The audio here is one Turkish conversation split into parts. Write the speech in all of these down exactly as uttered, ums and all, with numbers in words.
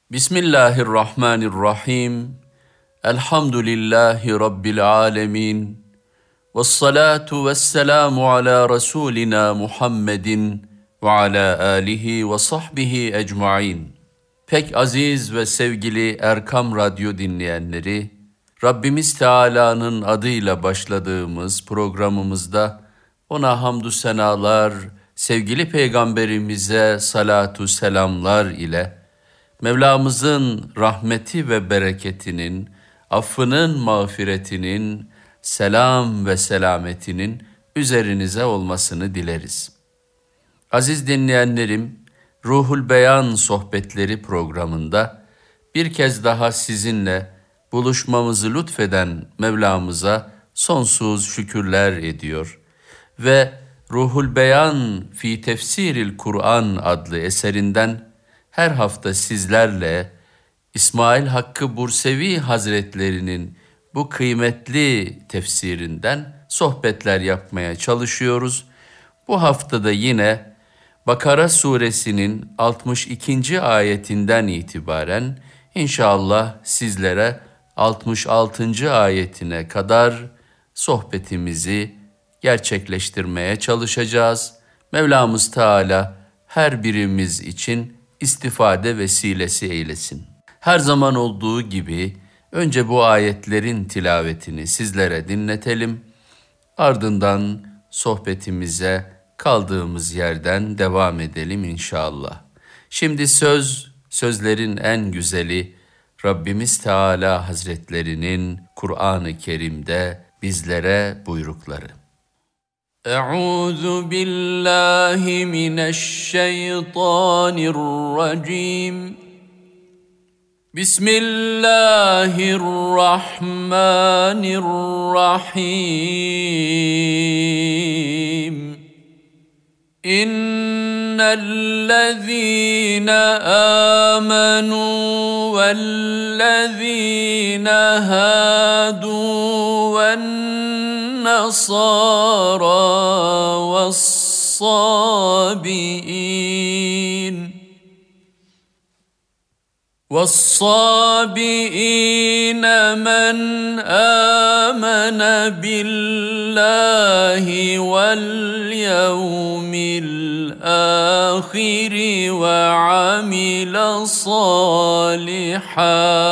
Bismillahirrahmanirrahim. Elhamdülillahi Rabbil alemin. Vessalatu vesselamu ala Resulina Muhammedin ve ala alihi ve sahbihi ecmain. Pek aziz ve sevgili Erkam Radyo dinleyenleri, Rabbimiz Teala'nın adıyla başladığımız programımızda ona hamdü senalar, sevgili Peygamberimize salatu selamlar ile Mevlamızın rahmeti ve bereketinin, affının, mağfiretinin, selam ve selametinin üzerinize olmasını dileriz. Aziz dinleyenlerim, Ruhul Beyan Sohbetleri programında bir kez daha sizinle buluşmamızı lütfeden Mevlamıza sonsuz şükürler ediyor ve Ruhul Beyan fi Tefsiril Kur'an adlı eserinden her hafta sizlerle İsmail Hakkı Bursevi Hazretlerinin bu kıymetli tefsirinden sohbetler yapmaya çalışıyoruz. Bu haftada yine Bakara suresinin altmış ikinci ayetinden itibaren inşallah sizlere altmış altıncı ayetine kadar sohbetimizi gerçekleştirmeye çalışacağız. Mevlamız Teala her birimiz için istifade vesilesi eylesin. Her zaman olduğu gibi önce bu ayetlerin tilavetini sizlere dinletelim. Ardından sohbetimize kaldığımız yerden devam edelim inşallah. Şimdi söz, sözlerin en güzeli Rabbimiz Teala Hazretlerinin Kur'an-ı Kerim'de bizlere buyrukları. Euzu billahi mineşşeytanirracim. Bismillahirrahmanirrahim. İnnellezîne âmenû vellezîne hâdû vennasârâ vessâbi'în وَالصَّابِئِينَ مَنْ آمَنَ بِاللَّهِ وَالْيَوْمِ الْآخِرِ وَعَمِلَ صَالِحًا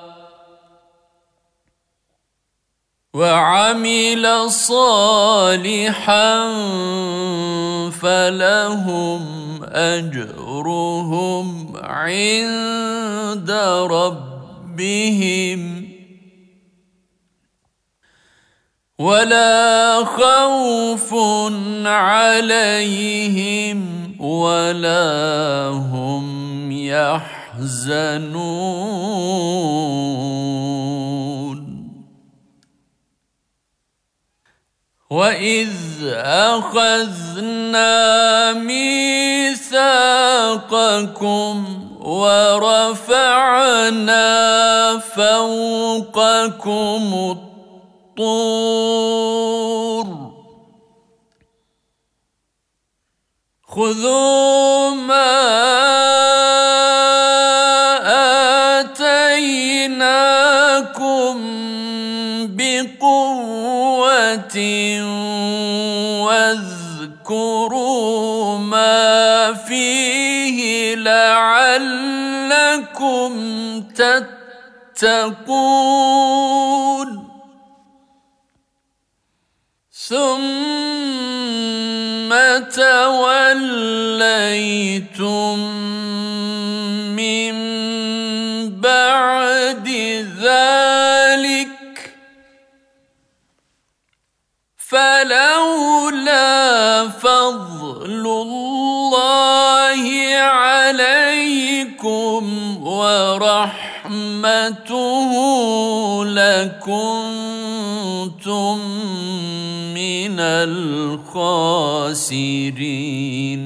وَعَمِلَ صَالِحًا فَلَهُمْ أَجْرُهُمْ عِندَ رَبِّهِمْ وَلَا خَوْفٌ عَلَيْهِمْ وَلَا هُمْ يَحْزَنُونَ وَإِذْ أَخَذْنَا مِيثَاقَكُمْ وَرَفَعْنَا فَوْقَكُمُ الطُّورَ خُذُوا مَا آتَيْنَاكُمْ بِقُوَّةٍ واذكروا ما فيه لعلكم تتقون ثم توليتم من بعد ذلك فلولا فضل الله عليكم ورحمته لكنتم من الخاسرين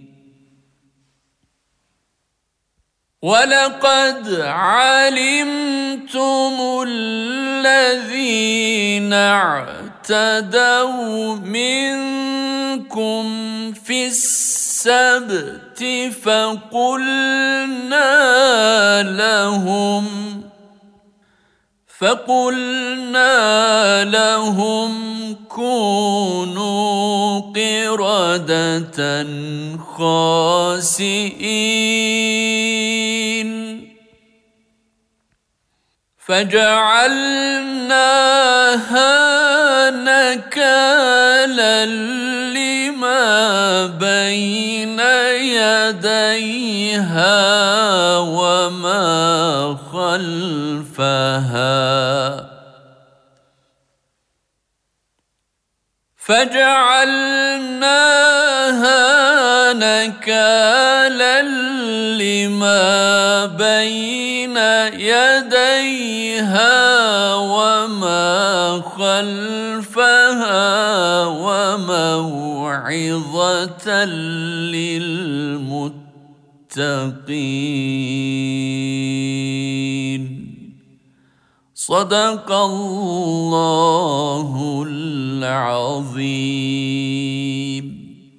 وَلَقَدْ عَلِمْتُمُ الَّذِينَ اعْتَدَوْا مِنْكُمْ فِي السَّبْتِ فَقُلْنَا لهم فقلنا لهم كونوا قردة خاسئين فجعلناها نكالا لما بين يديها وما خلفها فجعلناها نكالا لما بين يديها وما خلفها وموعظة للمتقين صدق الله العظيم.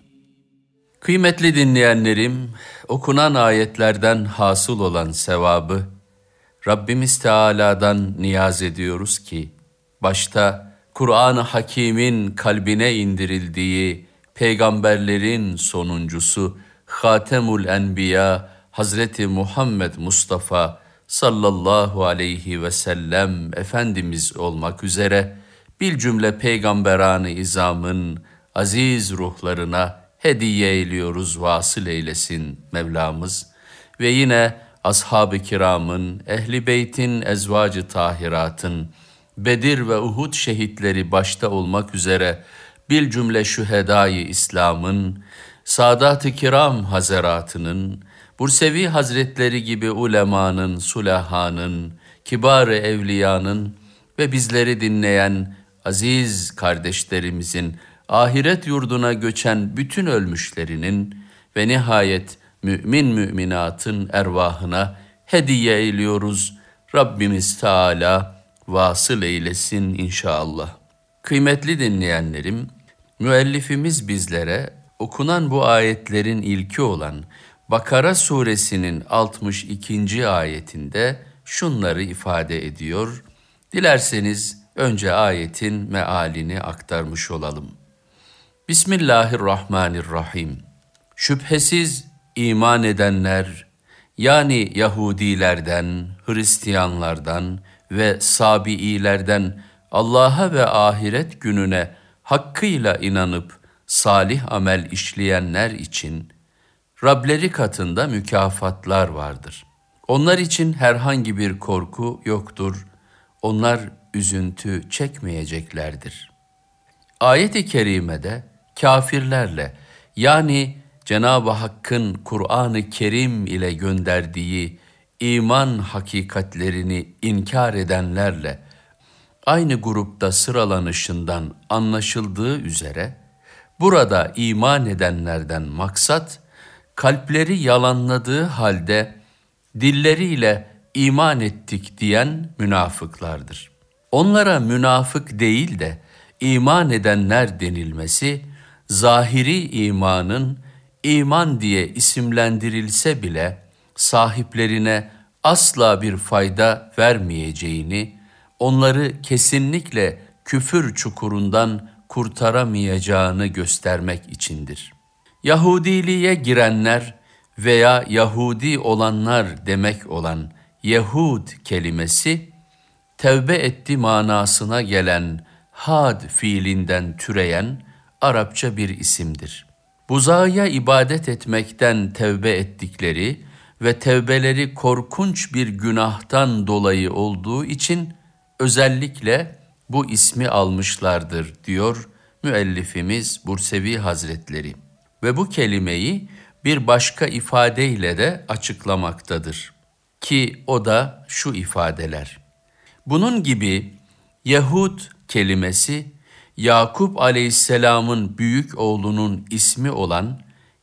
Kıymetli dinleyenlerim, okunan ayetlerden hasıl olan sevabı Rabbimiz Teala'dan niyaz ediyoruz ki, başta Kur'an-ı Hakîm'in kalbine indirildiği peygamberlerin sonuncusu Hatemul Enbiya Hazreti Muhammed Mustafa sallallahu aleyhi ve sellem Efendimiz olmak üzere bir cümle peygamberan-ı izamın aziz ruhlarına hediye eyliyoruz, vasıl eylesin Mevlamız. Ve yine ashab-ı kiramın, ehl-i beytin, ezvacı tahiratın, Bedir ve Uhud şehitleri başta olmak üzere bir cümle şühedâ-i İslam'ın, Sadat-ı Kiram Hazeratının, Bursevi Hazretleri gibi ulemanın, sulahanın, kibar-ı evliyanın ve bizleri dinleyen aziz kardeşlerimizin, ahiret yurduna göçen bütün ölmüşlerinin ve nihayet mümin müminatın ervahına hediye eyliyoruz. Rabbimiz Teala vasıl eylesin inşallah. Kıymetli dinleyenlerim, müellifimiz bizlere okunan bu ayetlerin ilki olan Bakara suresinin altmış ikinci ayetinde şunları ifade ediyor. Dilerseniz önce ayetin mealini aktarmış olalım. Bismillahirrahmanirrahim. Şüphesiz iman edenler, yani Yahudilerden, Hristiyanlardan ve Sabiilerden Allah'a ve ahiret gününe hakkıyla inanıp salih amel işleyenler için Rableri katında mükafatlar vardır. Onlar için herhangi bir korku yoktur. Onlar üzüntü çekmeyeceklerdir. Ayet-i kerimede kafirlerle, yani Cenab-ı Hakk'ın Kur'an-ı Kerim ile gönderdiği iman hakikatlerini inkar edenlerle aynı grupta sıralanışından anlaşıldığı üzere, burada iman edenlerden maksat, kalpleri yalanladığı halde dilleriyle iman ettik diyen münafıklardır. Onlara münafık değil de iman edenler denilmesi, zahiri imanın iman diye isimlendirilse bile sahiplerine asla bir fayda vermeyeceğini, onları kesinlikle küfür çukurundan kurtaramayacağını göstermek içindir. Yahudiliğe girenler veya Yahudi olanlar demek olan Yehud kelimesi, tevbe etti manasına gelen had fiilinden türeyen Arapça bir isimdir. Buzağa ibadet etmekten tevbe ettikleri ve tevbeleri korkunç bir günahtan dolayı olduğu için özellikle bu ismi almışlardır diyor müellifimiz Bursevi Hazretleri. Ve bu kelimeyi bir başka ifadeyle de açıklamaktadır. Ki o da şu ifadeler. Bunun gibi Yahud kelimesi Yakup aleyhisselamın büyük oğlunun ismi olan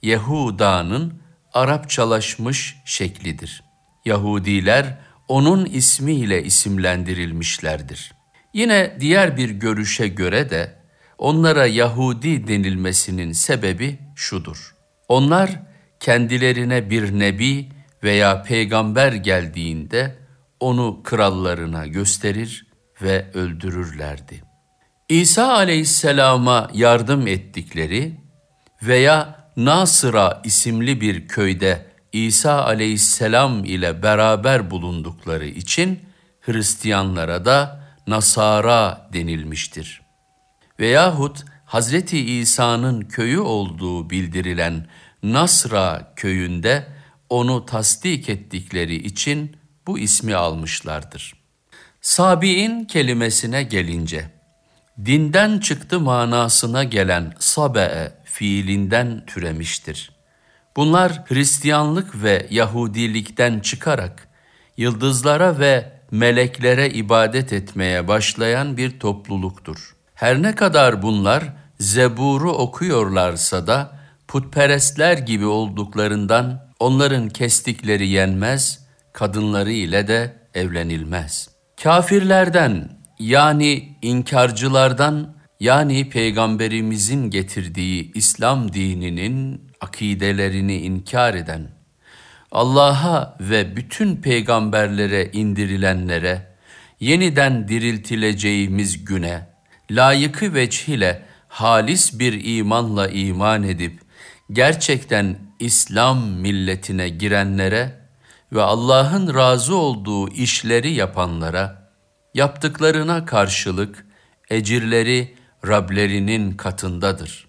Yehuda'nın Arapçalaşmış şeklidir. Yahudiler onun ismiyle isimlendirilmişlerdir. Yine diğer bir görüşe göre de onlara Yahudi denilmesinin sebebi şudur. Onlar kendilerine bir nebi veya peygamber geldiğinde onu krallarına gösterir ve öldürürlerdi. İsa aleyhisselama yardım ettikleri veya Nasıra isimli bir köyde İsa aleyhisselam ile beraber bulundukları için Hristiyanlara da Nasara denilmiştir. Veyahut Hazreti İsa'nın köyü olduğu bildirilen Nasra köyünde onu tasdik ettikleri için bu ismi almışlardır. Sabi'in kelimesine gelince, dinden çıktı manasına gelen sabe'e fiilinden türemiştir. Bunlar Hristiyanlık ve Yahudilikten çıkarak yıldızlara ve meleklere ibadet etmeye başlayan bir topluluktur. Her ne kadar bunlar Zebur'u okuyorlarsa da putperestler gibi olduklarından onların kestikleri yenmez, kadınları ile de evlenilmez. Kafirlerden yani inkarcılardan yani Peygamberimizin getirdiği İslam dininin akidelerini inkar eden, Allah'a ve bütün peygamberlere indirilenlere, yeniden diriltileceğimiz güne, layıkı veçhiyle halis bir imanla iman edip, gerçekten İslam milletine girenlere ve Allah'ın razı olduğu işleri yapanlara, yaptıklarına karşılık ecirleri Rablerinin katındadır.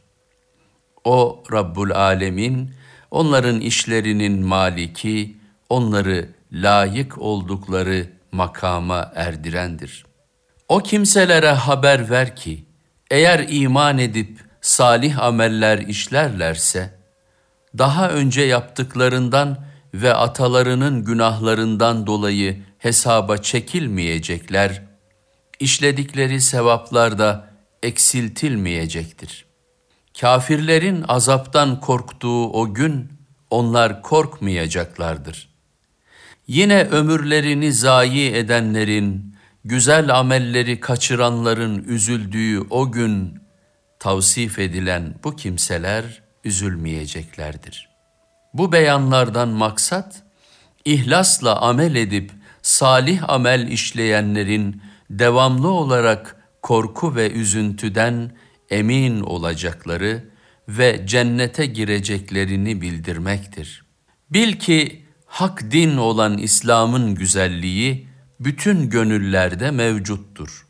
O Rabbul Alemin, onların işlerinin maliki, onları layık oldukları makama erdirendir. O kimselere haber ver ki, eğer iman edip salih ameller işlerlerse, daha önce yaptıklarından ve atalarının günahlarından dolayı hesaba çekilmeyecekler, işledikleri sevaplar da eksiltilmeyecektir. Kafirlerin azaptan korktuğu o gün onlar korkmayacaklardır. Yine ömürlerini zayi edenlerin, güzel amelleri kaçıranların üzüldüğü o gün tavsif edilen bu kimseler üzülmeyeceklerdir. Bu beyanlardan maksat, ihlasla amel edip salih amel işleyenlerin devamlı olarak korku ve üzüntüden emin olacakları ve cennete gireceklerini bildirmektir. Bil ki hak din olan İslam'ın güzelliği bütün gönüllerde mevcuttur.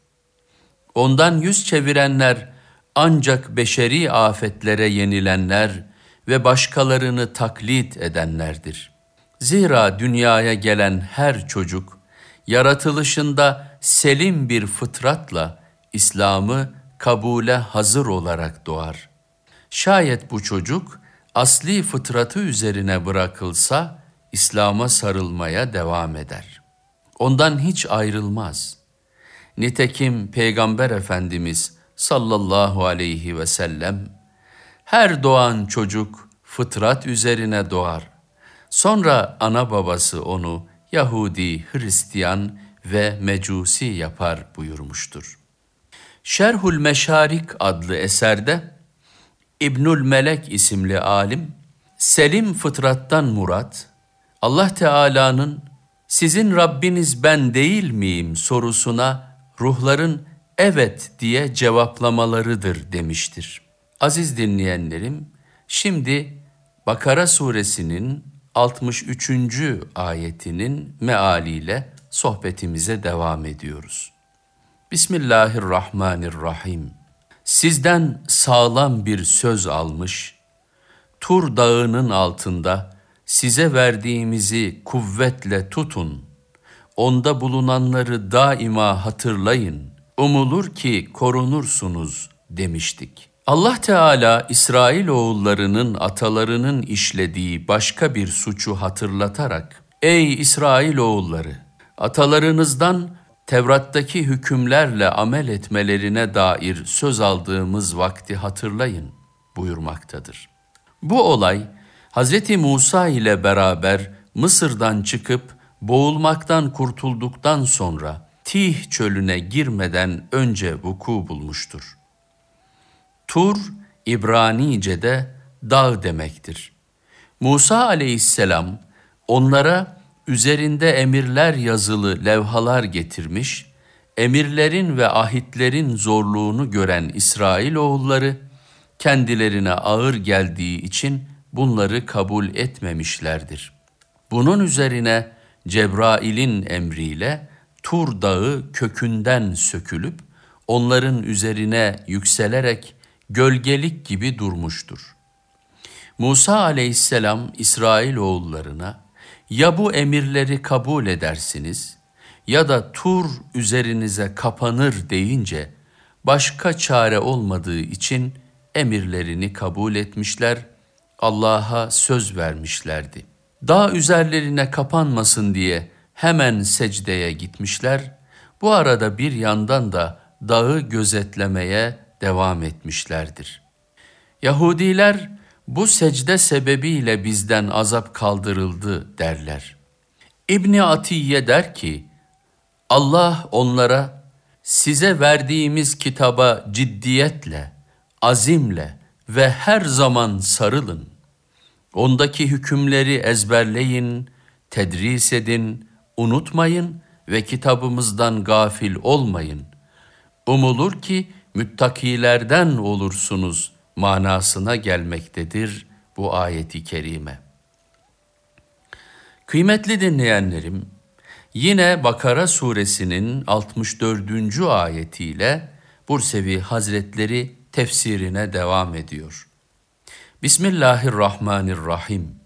Ondan yüz çevirenler ancak beşeri afetlere yenilenler ve başkalarını taklit edenlerdir. Zira dünyaya gelen her çocuk, yaratılışında selim bir fıtratla İslam'ı kabule hazır olarak doğar. Şayet bu çocuk asli fıtratı üzerine bırakılsa İslam'a sarılmaya devam eder. Ondan hiç ayrılmaz. Nitekim Peygamber Efendimiz sallallahu aleyhi ve sellem her doğan çocuk fıtrat üzerine doğar. Sonra ana babası onu Yahudi, Hristiyan ve Mecusi yapar buyurmuştur. Şerhül Meşarik adlı eserde İbnül Melek isimli alim, selim fıtrattan murat, Allah Teala'nın sizin Rabbiniz ben değil miyim sorusuna ruhların evet diye cevaplamalarıdır demiştir. Aziz dinleyenlerim, şimdi Bakara suresinin altmış üçüncü ayetinin mealiyle sohbetimize devam ediyoruz. Bismillahirrahmanirrahim. Sizden sağlam bir söz almış, Tur dağının altında size verdiğimizi kuvvetle tutun, onda bulunanları daima hatırlayın, umulur ki korunursunuz demiştik. Allah Teala İsrailoğullarının atalarının işlediği başka bir suçu hatırlatarak, ey İsrailoğulları, atalarınızdan Tevrat'taki hükümlerle amel etmelerine dair söz aldığımız vakti hatırlayın buyurmaktadır. Bu olay Hz. Musa ile beraber Mısır'dan çıkıp boğulmaktan kurtulduktan sonra Tih çölüne girmeden önce vuku bulmuştur. Tur, İbranice'de dağ demektir. Musa aleyhisselam Onlara üzerinde emirler yazılı levhalar getirmiş, emirlerin ve ahitlerin zorluğunu gören İsrailoğulları, kendilerine ağır geldiği için bunları kabul etmemişlerdir. Bunun üzerine Cebrail'in emriyle Tur Dağı kökünden sökülüp, onların üzerine yükselerek gölgelik gibi durmuştur. Musa aleyhisselam İsrailoğullarına, ya bu emirleri kabul edersiniz ya da Tur üzerinize kapanır deyince, başka çare olmadığı için emirlerini kabul etmişler, Allah'a söz vermişlerdi. Dağ üzerlerine kapanmasın diye hemen secdeye gitmişler, bu arada bir yandan da dağı gözetlemeye devam etmişlerdir. Yahudiler, bu secde sebebiyle bizden azap kaldırıldı derler. İbni Atiye der ki, Allah onlara, size verdiğimiz kitaba ciddiyetle, azimle ve her zaman sarılın. Ondaki hükümleri ezberleyin, tedris edin, unutmayın ve kitabımızdan gafil olmayın. Umulur ki müttakilerden olursunuz manasına gelmektedir bu ayeti kerime. Kıymetli dinleyenlerim, yine Bakara suresinin altmış dördüncü ayetiyle Bursevi Hazretleri tefsirine devam ediyor. Bismillahirrahmanirrahim.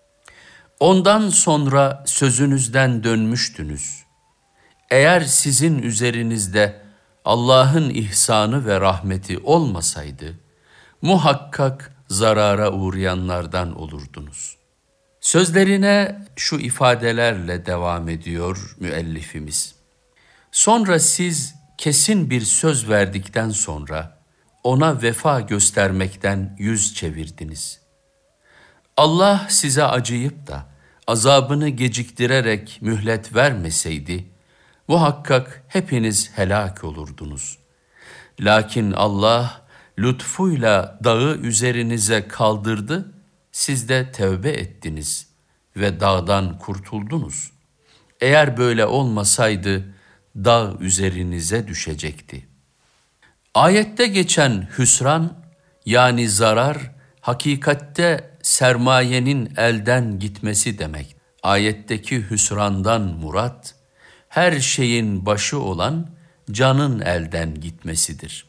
Ondan sonra sözünüzden dönmüştünüz. Eğer sizin üzerinizde Allah'ın ihsanı ve rahmeti olmasaydı, muhakkak zarara uğrayanlardan olurdunuz. Sözlerine şu ifadelerle devam ediyor müellifimiz. Sonra siz kesin bir söz verdikten sonra ona vefa göstermekten yüz çevirdiniz. Allah size acıyıp da azabını geciktirerek mühlet vermeseydi, muhakkak hepiniz helak olurdunuz. Lakin Allah lütfuyla dağı üzerinize kaldırdı, siz de tevbe ettiniz ve dağdan kurtuldunuz. Eğer böyle olmasaydı, dağ üzerinize düşecekti. Ayette geçen hüsran, yani zarar, hakikatte sermayenin elden gitmesi demek. Ayetteki hüsrandan murat, her şeyin başı olan canın elden gitmesidir.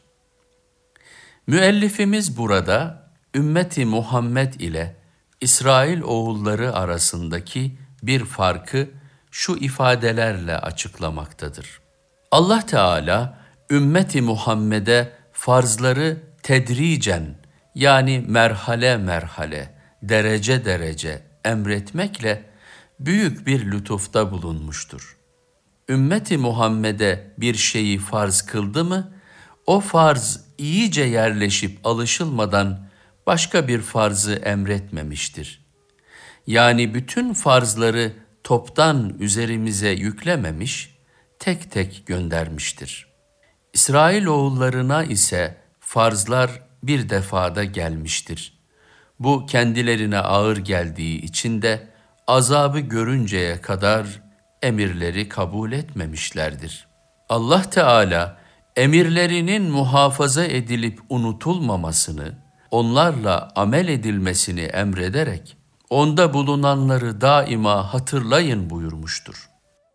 Müellifimiz burada, ümmeti Muhammed ile İsrail oğulları arasındaki bir farkı şu ifadelerle açıklamaktadır. Allah Teala, ümmeti Muhammed'e farzları tedricen, yani merhale merhale, derece derece emretmekle büyük bir lütufta bulunmuştur. Ümmeti Muhammed'e bir şeyi farz kıldı mı, o farz iyice yerleşip alışılmadan başka bir farzı emretmemiştir. Yani bütün farzları toptan üzerimize yüklememiş, tek tek göndermiştir. İsrailoğullarına ise farzlar bir defada gelmiştir. Bu kendilerine ağır geldiği için de azabı görünceye kadar emirleri kabul etmemişlerdir. Allah Teala emirlerinin muhafaza edilip unutulmamasını, onlarla amel edilmesini emrederek onda bulunanları daima hatırlayın buyurmuştur.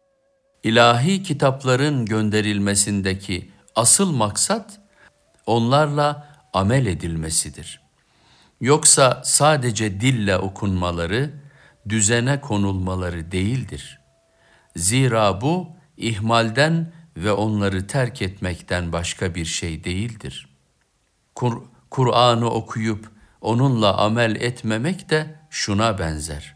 İlahi kitapların gönderilmesindeki asıl maksat onlarla amel edilmesidir. Yoksa sadece dille okunmaları, düzene konulmaları değildir. Zira bu ihmalden ve onları terk etmekten başka bir şey değildir. Kur, Kur'an'ı okuyup onunla amel etmemek de şuna benzer.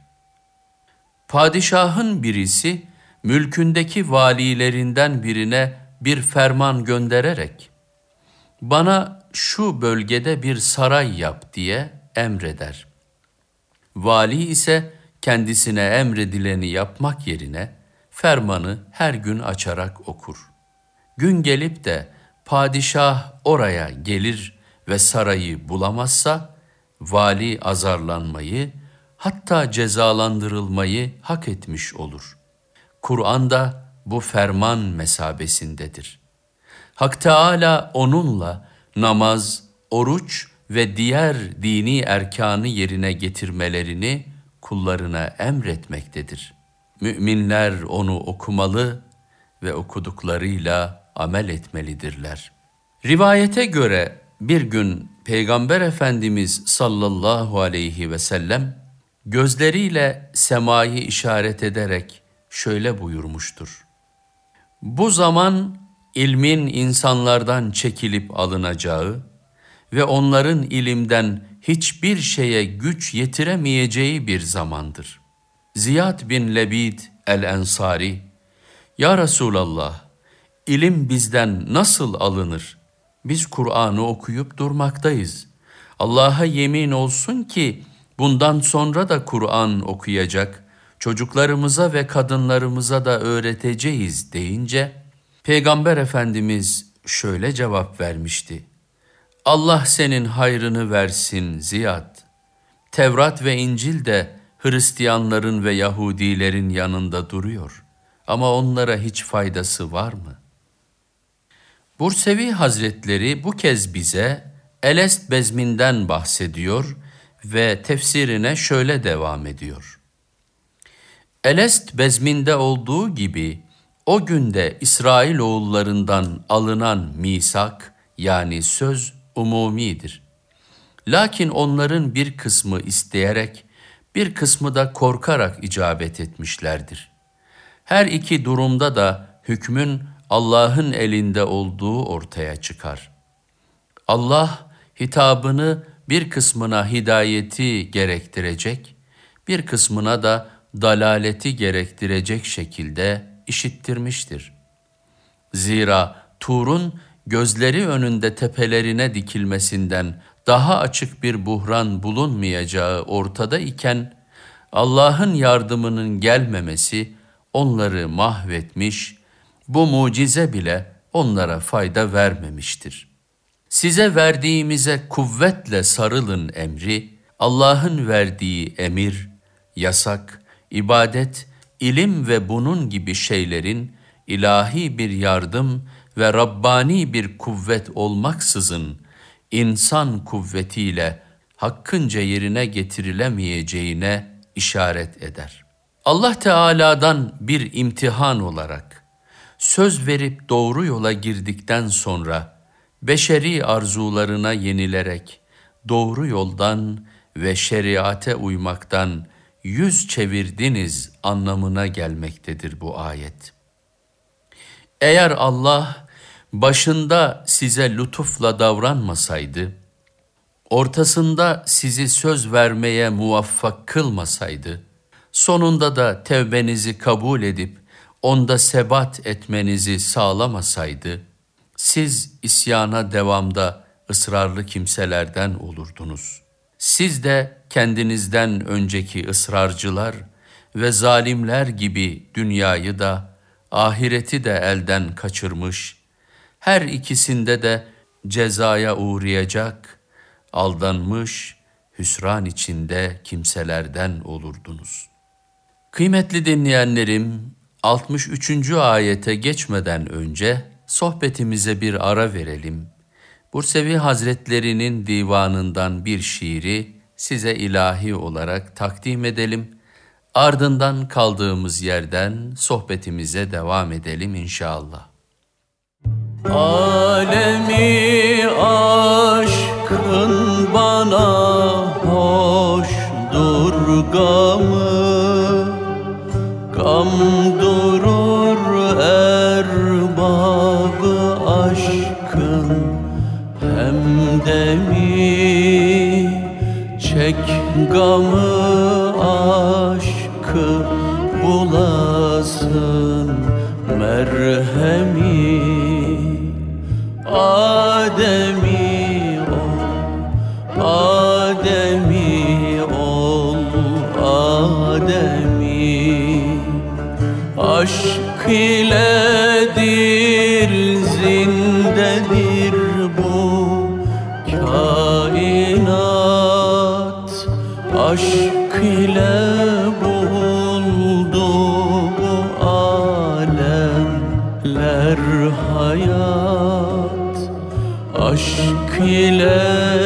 Padişahın birisi, mülkündeki valilerinden birine bir ferman göndererek, bana şu bölgede bir saray yap diye emreder. Vali ise kendisine emredileni yapmak yerine fermanı her gün açarak okur. Gün gelip de padişah oraya gelir ve sarayı bulamazsa, vali azarlanmayı, hatta cezalandırılmayı hak etmiş olur. Kur'an da bu ferman mesabesindedir. Hak Teâlâ onunla namaz, oruç ve diğer dini erkanı yerine getirmelerini kullarına emretmektedir. Müminler onu okumalı ve okuduklarıyla amel etmelidirler. Rivayete göre bir gün Peygamber Efendimiz sallallahu aleyhi ve sellem gözleriyle semayı işaret ederek şöyle buyurmuştur: Bu zaman ilmin insanlardan çekilip alınacağı ve onların ilimden hiçbir şeye güç yetiremeyeceği bir zamandır. Ziyad bin Lebid el-Ensari, Ya Resulallah, ilim bizden nasıl alınır? Biz Kur'an'ı okuyup durmaktayız. Allah'a yemin olsun ki bundan sonra da Kur'an okuyacak, çocuklarımıza ve kadınlarımıza da öğreteceğiz deyince, Peygamber Efendimiz şöyle cevap vermişti: Allah senin hayrını versin Ziyad. Tevrat ve İncil de Hristiyanların ve Yahudilerin yanında duruyor. Ama onlara hiç faydası var mı? Bursevi Hazretleri bu kez bize Elest bezminden bahsediyor ve tefsirine şöyle devam ediyor. Elest bezminde olduğu gibi o günde İsrailoğullarından alınan misak yani söz umumidir. Lakin onların bir kısmı isteyerek, bir kısmı da korkarak icabet etmişlerdir. Her iki durumda da hükmün Allah'ın elinde olduğu ortaya çıkar. Allah hitabını bir kısmına hidayeti gerektirecek, bir kısmına da dalaleti gerektirecek şekilde işittirmiştir. Zira Tur'un gözleri önünde tepelerine dikilmesinden daha açık bir buhran bulunmayacağı ortada iken, Allah'ın yardımının gelmemesi onları mahvetmiş, bu mucize bile onlara fayda vermemiştir. Size verdiğimize kuvvetle sarılın emri, Allah'ın verdiği emir, yasak, ibadet, ilim ve bunun gibi şeylerin ilahi bir yardım ve Rabbani bir kuvvet olmaksızın insan kuvvetiyle hakkınca yerine getirilemeyeceğine işaret eder. Allah Teala'dan bir imtihan olarak söz verip doğru yola girdikten sonra beşeri arzularına yenilerek doğru yoldan ve şeriate uymaktan yüz çevirdiniz anlamına gelmektedir bu ayet. Eğer Allah başında size lütufla davranmasaydı, ortasında sizi söz vermeye muvaffak kılmasaydı, sonunda da tevbenizi kabul edip onda sebat etmenizi sağlamasaydı, siz isyana devamda ısrarlı kimselerden olurdunuz. Siz de kendinizden önceki ısrarcılar ve zalimler gibi dünyayı da ahireti de elden kaçırmış, her ikisinde de cezaya uğrayacak, aldanmış, hüsran içinde kimselerden olurdunuz. Kıymetli dinleyenlerim, altmış üçüncü ayete geçmeden önce sohbetimize bir ara verelim. Bursevi Hazretleri'nin divanından bir şiiri size ilahi olarak takdim edelim. Ardından kaldığımız yerden sohbetimize devam edelim inşallah. Alemi aşkın bana hoşdur gamı, gam durur erbabı aşkın hemdemi, çek gamı aşkı bulasın merhemi. Ademi ol, Ademi ol, Ademi. Aşk iledir, zindedir bu kainat. Aşk ile buldu bu alemler hayat, aşk ile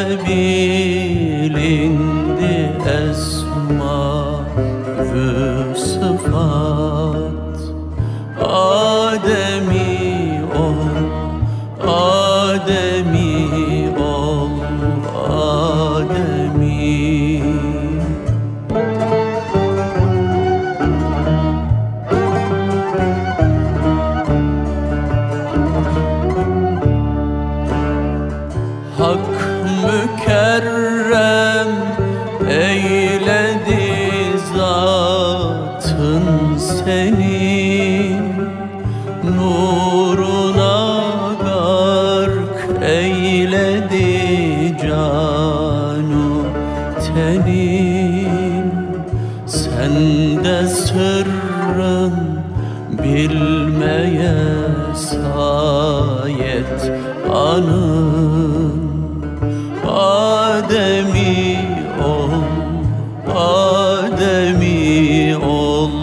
bilindi esma ve sıfat. Ademi ol, Ademi ol, Ademi. Hak mükerrem eyledi zatın senin, nuruna gark eyledi canu tenin. Sende sırrın bilmeye sayet anın. Ademi ol, Ademi ol,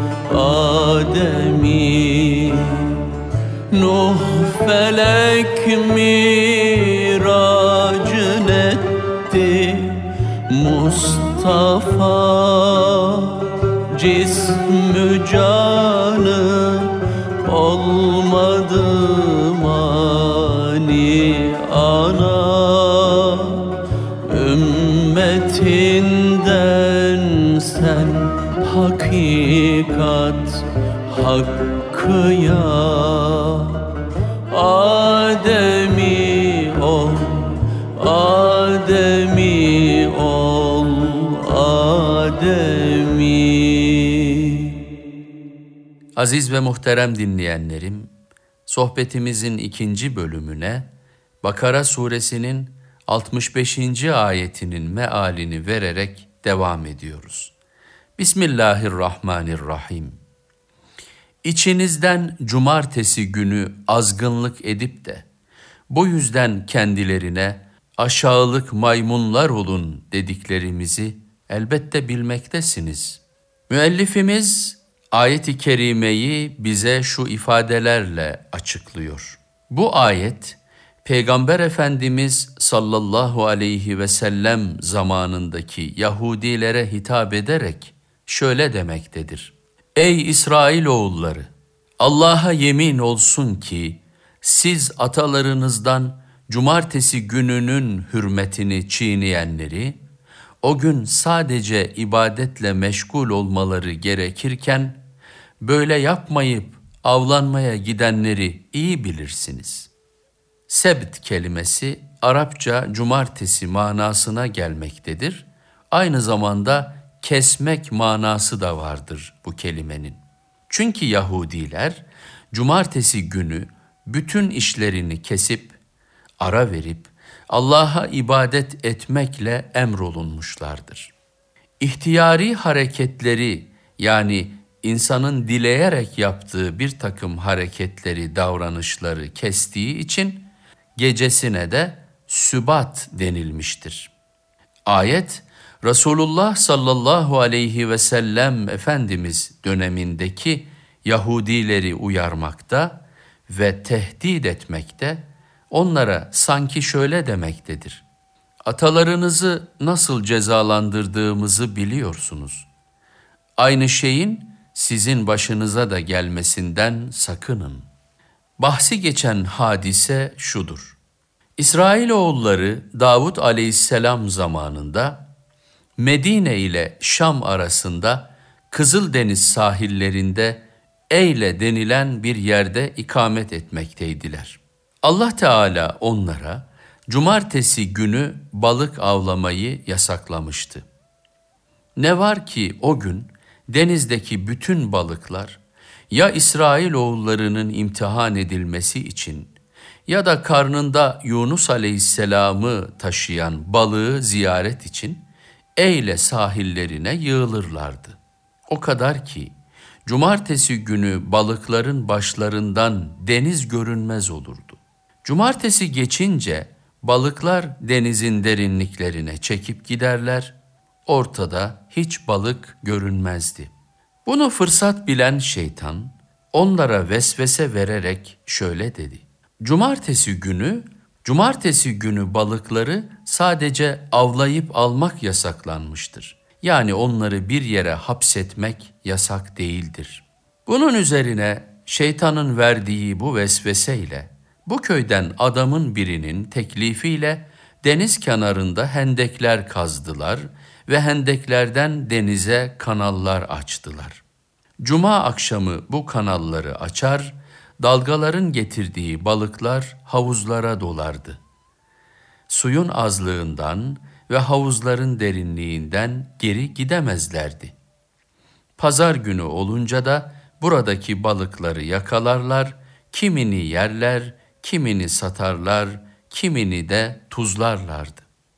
Ademi. Nuh felek miracın etti, Mustafa cismü canı olmadı mani ana. Ümmetinden sen hakikat hakkıya. Ademi ol, Ademi ol, Ademi. Aziz ve muhterem dinleyenlerim, sohbetimizin ikinci bölümüne Bakara suresinin altmış beşinci ayetinin mealini vererek devam ediyoruz. Bismillahirrahmanirrahim. İçinizden cumartesi günü azgınlık edip de bu yüzden kendilerine aşağılık maymunlar olun dediklerimizi elbette bilmektesiniz. Müellifimiz ayet-i kerimeyi bize şu ifadelerle açıklıyor. Bu ayet, Peygamber Efendimiz sallallahu aleyhi ve sellem zamanındaki Yahudilere hitap ederek şöyle demektedir. Ey İsrailoğulları! Allah'a yemin olsun ki siz atalarınızdan cumartesi gününün hürmetini çiğneyenleri, o gün sadece ibadetle meşgul olmaları gerekirken, böyle yapmayıp avlanmaya gidenleri iyi bilirsiniz. Sebt kelimesi Arapça cumartesi manasına gelmektedir. Aynı zamanda kesmek manası da vardır bu kelimenin. Çünkü Yahudiler cumartesi günü bütün işlerini kesip, ara verip Allah'a ibadet etmekle emrolunmuşlardır. İhtiyari hareketleri, yani insanın dileyerek yaptığı bir takım hareketleri, davranışları kestiği için gecesine de sübat denilmiştir. Ayet, Resulullah sallallahu aleyhi ve sellem Efendimiz dönemindeki Yahudileri uyarmakta ve tehdit etmekte, onlara sanki şöyle demektedir. Atalarınızı nasıl cezalandırdığımızı biliyorsunuz. Aynı şeyin sizin başınıza da gelmesinden sakının. Bahsi geçen hadise şudur. İsrailoğulları Davud aleyhisselam zamanında Medine ile Şam arasında Kızıldeniz sahillerinde Eyle denilen bir yerde ikamet etmekteydiler. Allah Teala onlara cumartesi günü balık avlamayı yasaklamıştı. Ne var ki o gün denizdeki bütün balıklar ya İsrailoğullarının imtihan edilmesi için ya da karnında Yunus aleyhisselamı taşıyan balığı ziyaret için Eyle sahillerine yığılırlardı. O kadar ki cumartesi günü balıkların başlarından deniz görünmez olurdu. Cumartesi geçince balıklar denizin derinliklerine çekip giderler, ortada hiç balık görünmezdi. Bunu fırsat bilen şeytan onlara vesvese vererek şöyle dedi: Cumartesi günü, cumartesi günü balıkları sadece avlayıp almak yasaklanmıştır. Yani onları bir yere hapsetmek yasak değildir. Bunun üzerine şeytanın verdiği bu vesveseyle bu köyden adamın birinin teklifiyle deniz kenarında hendekler kazdılar ve hendeklerden denize kanallar açtılar. Cuma akşamı bu kanalları açar, dalgaların getirdiği balıklar havuzlara dolardı. Suyun azlığından ve havuzların derinliğinden geri gidemezlerdi. Pazar günü olunca da buradaki balıkları yakalarlar, kimini yerler, kimini satarlar, kimini de tuzlarlardı.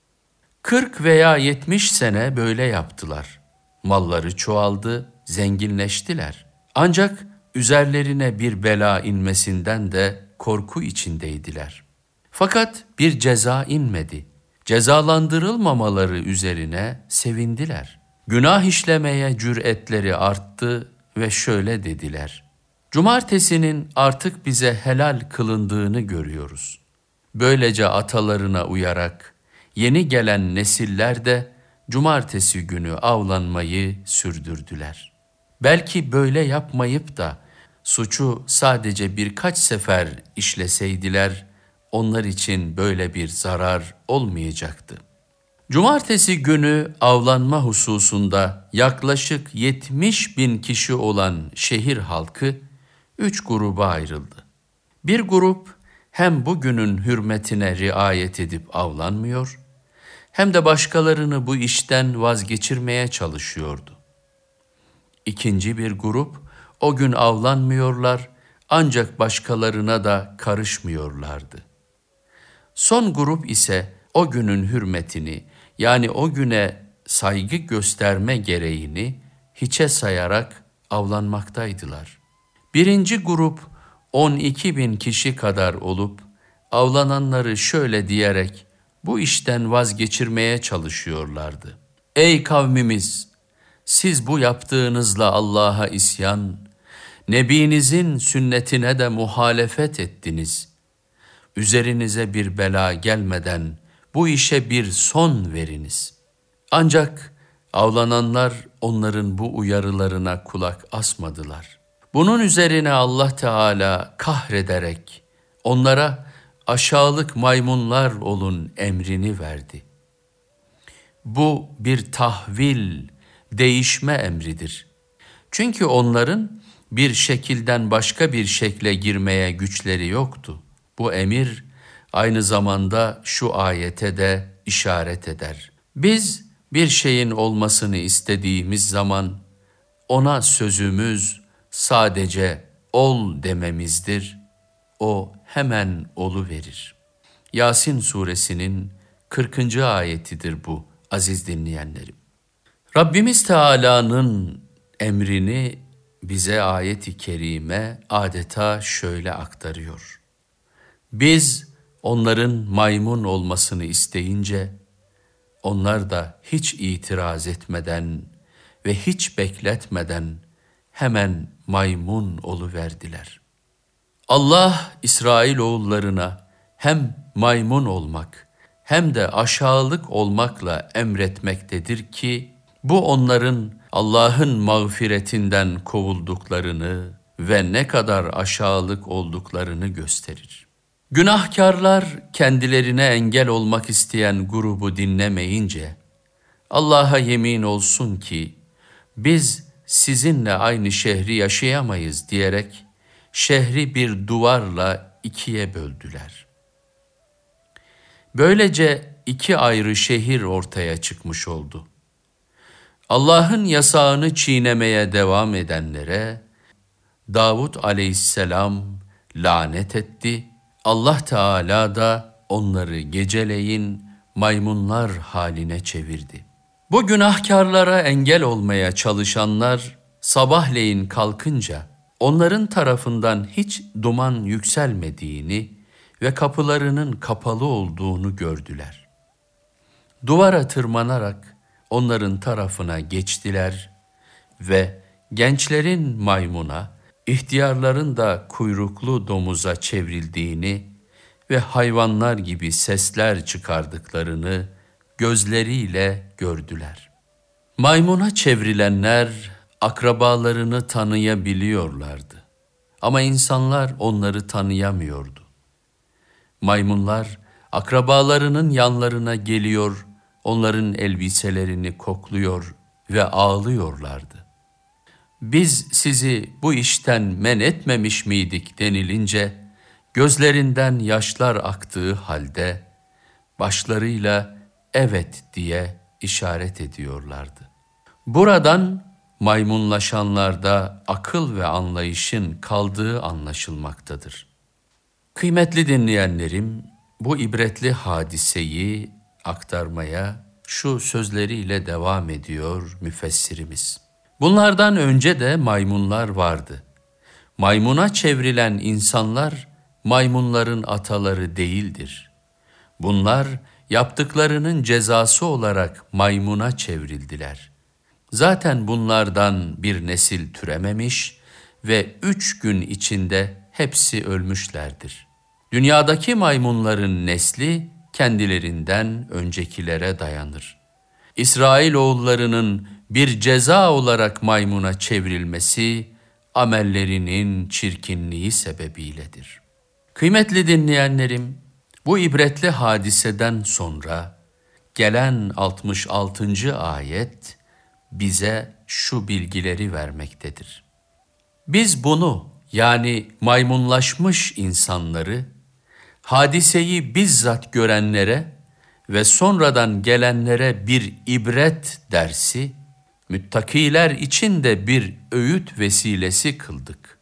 Kırk veya yetmiş sene böyle yaptılar. Malları çoğaldı, zenginleştiler. Ancak üzerlerine bir bela inmesinden de korku içindeydiler. Fakat bir ceza inmedi. Cezalandırılmamaları üzerine sevindiler. Günah işlemeye cüretleri arttı ve şöyle dediler: Cumartesinin artık bize helal kılındığını görüyoruz. Böylece atalarına uyarak yeni gelen nesiller de cumartesi günü avlanmayı sürdürdüler. Belki böyle yapmayıp da suçu sadece birkaç sefer işleseydiler, onlar için böyle bir zarar olmayacaktı. Cumartesi günü avlanma hususunda yaklaşık yetmiş bin kişi olan şehir halkı üç gruba ayrıldı. Bir grup hem bugünün hürmetine riayet edip avlanmıyor, hem de başkalarını bu işten vazgeçirmeye çalışıyordu. İkinci bir grup o gün avlanmıyorlar ancak başkalarına da karışmıyorlardı. Son grup ise o günün hürmetini, yani o güne saygı gösterme gereğini hiçe sayarak avlanmaktaydılar. Birinci grup on iki bin kişi kadar olup avlananları şöyle diyerek bu işten vazgeçirmeye çalışıyorlardı: Ey kavmimiz! Siz bu yaptığınızla Allah'a isyan, Nebinizin sünnetine de muhalefet ettiniz. Üzerinize bir bela gelmeden bu işe bir son veriniz. Ancak avlananlar onların bu uyarılarına kulak asmadılar. Bunun üzerine Allah Teala kahrederek onlara aşağılık maymunlar olun emrini verdi. Bu bir tahvil, değişme emridir. Çünkü onların bir şekilden başka bir şekle girmeye güçleri yoktu. Bu emir aynı zamanda şu ayete de işaret eder: Biz bir şeyin olmasını istediğimiz zaman ona sözümüz sadece ol dememizdir. O hemen oluverir. Yasin suresinin kırkıncı ayetidir bu aziz dinleyenlerim. Rabbimiz Teala'nın emrini bize ayet-i kerime adeta şöyle aktarıyor: Biz onların maymun olmasını isteyince, onlar da hiç itiraz etmeden ve hiç bekletmeden hemen maymun oluverdiler. Allah İsrailoğullarına hem maymun olmak hem de aşağılık olmakla emretmektedir ki, bu onların Allah'ın mağfiretinden kovulduklarını ve ne kadar aşağılık olduklarını gösterir. Günahkarlar kendilerine engel olmak isteyen grubu dinlemeyince, Allah'a yemin olsun ki biz sizinle aynı şehri yaşayamayız diyerek şehri bir duvarla ikiye böldüler. Böylece iki ayrı şehir ortaya çıkmış oldu. Allah'ın yasağını çiğnemeye devam edenlere Davud aleyhisselam lanet etti. Allah Teala da onları geceleyin maymunlar haline çevirdi. Bu günahkarlara engel olmaya çalışanlar sabahleyin kalkınca onların tarafından hiç duman yükselmediğini ve kapılarının kapalı olduğunu gördüler. Duvara tırmanarak onların tarafına geçtiler ve gençlerin maymuna, ihtiyarların da kuyruklu domuza çevrildiğini ve hayvanlar gibi sesler çıkardıklarını gözleriyle gördüler. Maymuna çevrilenler akrabalarını tanıyabiliyorlardı. Ama insanlar onları tanıyamıyordu. Maymunlar akrabalarının yanlarına geliyor, onların elbiselerini kokluyor ve ağlıyorlardı. Biz sizi bu işten men etmemiş miydik denilince, gözlerinden yaşlar aktığı halde başlarıyla evet diye işaret ediyorlardı. Buradan maymunlaşanlarda akıl ve anlayışın kaldığı anlaşılmaktadır. Kıymetli dinleyenlerim, bu ibretli hadiseyi aktarmaya şu sözleriyle devam ediyor müfessirimiz. Bunlardan önce de maymunlar vardı. Maymuna çevrilen insanlar maymunların ataları değildir. Bunlar yaptıklarının cezası olarak maymuna çevrildiler. Zaten bunlardan bir nesil türememiş ve üç gün içinde hepsi ölmüşlerdir. Dünyadaki maymunların nesli kendilerinden öncekilere dayanır. İsrailoğullarının bir ceza olarak maymuna çevrilmesi, amellerinin çirkinliği sebebiyledir. Kıymetli dinleyenlerim, bu ibretli hadiseden sonra gelen altmış altıncı ayet bize şu bilgileri vermektedir. Biz bunu, yani maymunlaşmış insanları, hadiseyi bizzat görenlere ve sonradan gelenlere bir ibret dersi, müttakiler için de bir öğüt vesilesi kıldık.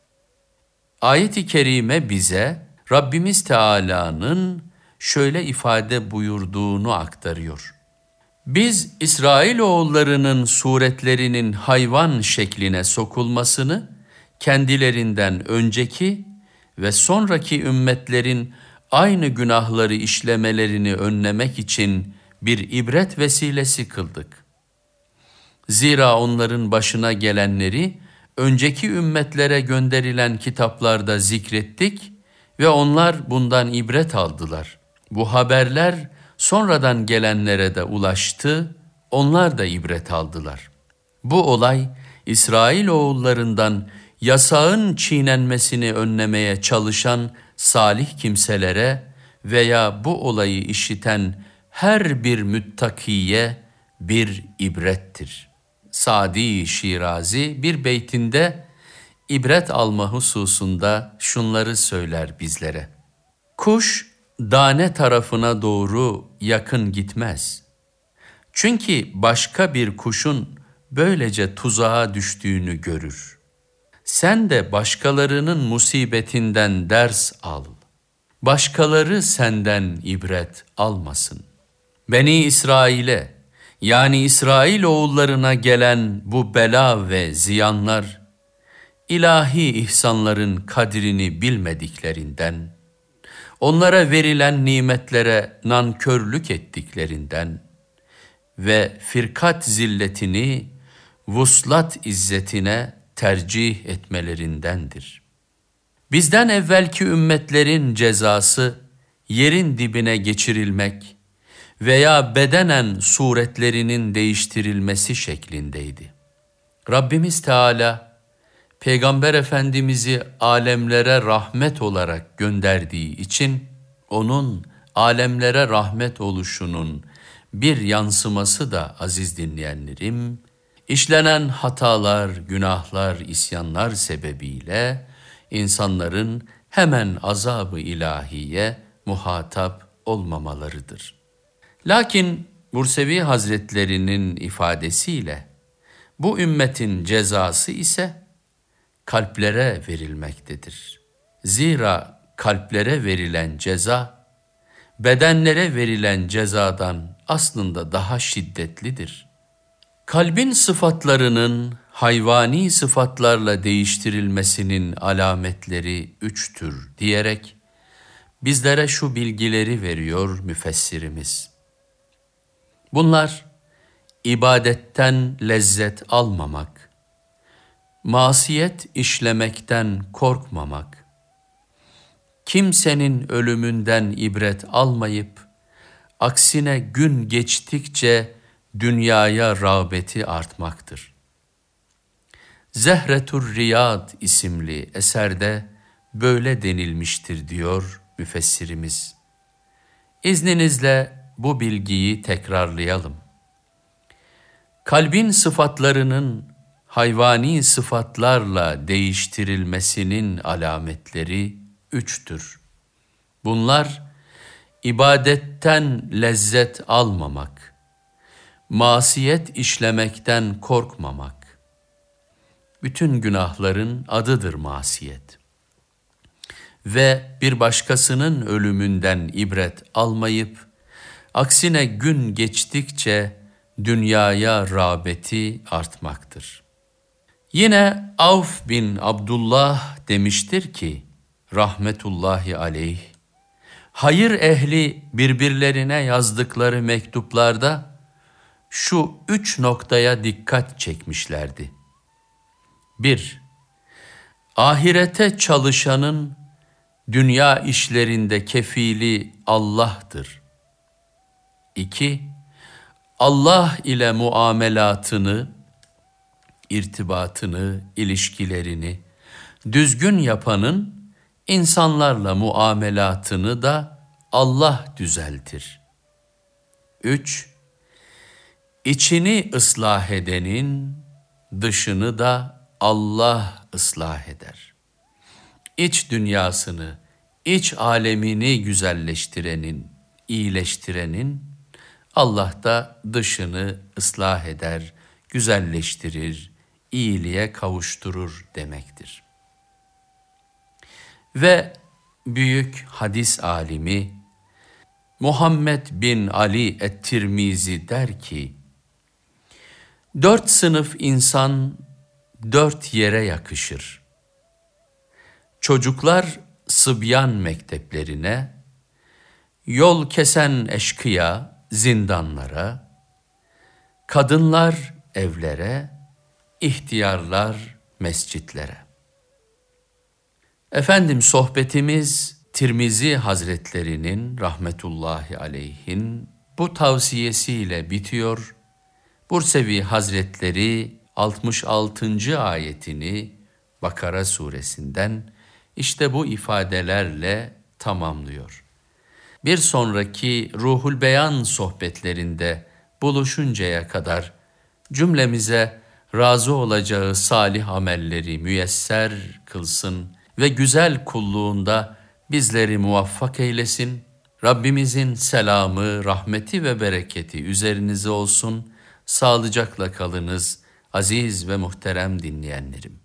Ayet-i kerime bize Rabbimiz Teala'nın şöyle ifade buyurduğunu aktarıyor. Biz İsrailoğullarının suretlerinin hayvan şekline sokulmasını kendilerinden önceki ve sonraki ümmetlerin aynı günahları işlemelerini önlemek için bir ibret vesilesi kıldık. Zira onların başına gelenleri önceki ümmetlere gönderilen kitaplarda zikrettik ve onlar bundan ibret aldılar. Bu haberler sonradan gelenlere de ulaştı, onlar da ibret aldılar. Bu olay İsrailoğullarından yasağın çiğnenmesini önlemeye çalışan salih kimselere veya bu olayı işiten her bir müttakiye bir ibrettir. Sadi Şirazi bir beytinde ibret alma hususunda şunları söyler bizlere. Kuş dane tarafına doğru yakın gitmez. Çünkü başka bir kuşun böylece tuzağa düştüğünü görür. Sen de başkalarının musibetinden ders al. Başkaları senden ibret almasın. Beni İsrail'e, yani İsrailoğullarına gelen bu bela ve ziyanlar, ilahi ihsanların kadrini bilmediklerinden, onlara verilen nimetlere nankörlük ettiklerinden ve firkat zilletini vuslat izzetine tercih etmelerindendir. Bizden evvelki ümmetlerin cezası yerin dibine geçirilmek veya bedenen suretlerinin değiştirilmesi şeklindeydi. Rabbimiz Teala, Peygamber Efendimiz'i alemlere rahmet olarak gönderdiği için, onun alemlere rahmet oluşunun bir yansıması da aziz dinleyenlerim, işlenen hatalar, günahlar, isyanlar sebebiyle insanların hemen azab-ı ilahiye muhatap olmamalarıdır. Lakin Bursevi Hazretlerinin ifadesiyle bu ümmetin cezası ise kalplere verilmektedir. Zira kalplere verilen ceza, bedenlere verilen cezadan aslında daha şiddetlidir. Kalbin sıfatlarının hayvani sıfatlarla değiştirilmesinin alametleri üçtür diyerek bizlere şu bilgileri veriyor müfessirimiz. Bunlar ibadetten lezzet almamak, masiyet işlemekten korkmamak, kimsenin ölümünden ibret almayıp, aksine gün geçtikçe dünyaya rağbeti artmaktır. Zehretur Riyad isimli eserde böyle denilmiştir diyor müfessirimiz. İzninizle bu bilgiyi tekrarlayalım. Kalbin sıfatlarının hayvani sıfatlarla değiştirilmesinin alametleri üçtür. Bunlar ibadetten lezzet almamak, masiyet işlemekten korkmamak. Bütün günahların adıdır masiyet. Ve bir başkasının ölümünden ibret almayıp, aksine gün geçtikçe dünyaya rağbeti artmaktır. Yine Avf bin Abdullah demiştir ki, rahmetullahi aleyh, hayır ehli birbirlerine yazdıkları mektuplarda şu üç noktaya dikkat çekmişlerdi. bir. Ahirete çalışanın dünya işlerinde kefili Allah'tır. iki. Allah ile muamelatını, irtibatını, ilişkilerini düzgün yapanın insanlarla muamelatını da Allah düzeltir. üç. İçini ıslah edenin dışını da Allah ıslah eder. İç dünyasını, iç alemini güzelleştirenin, iyileştirenin, Allah da dışını ıslah eder, güzelleştirir, iyiliğe kavuşturur demektir. Ve büyük hadis alimi Muhammed bin Ali et-Tirmizi der ki, dört sınıf insan dört yere yakışır. Çocuklar sıbyan mekteplerine, yol kesen eşkıya zindanlara, kadınlar evlere, ihtiyarlar mescitlere. Efendim sohbetimiz Tirmizi Hazretlerinin rahmetullahi aleyhin bu tavsiyesiyle bitiyor. Bursevi Hazretleri altmış altıncı ayetini Bakara suresinden işte bu ifadelerle tamamlıyor. Bir sonraki Ruhul Beyan sohbetlerinde buluşuncaya kadar cümlemize razı olacağı salih amelleri müyesser kılsın ve güzel kulluğunda bizleri muvaffak eylesin. Rabbimizin selamı, rahmeti ve bereketi üzerinize olsun. Sağlıcakla kalınız aziz ve muhterem dinleyenlerim.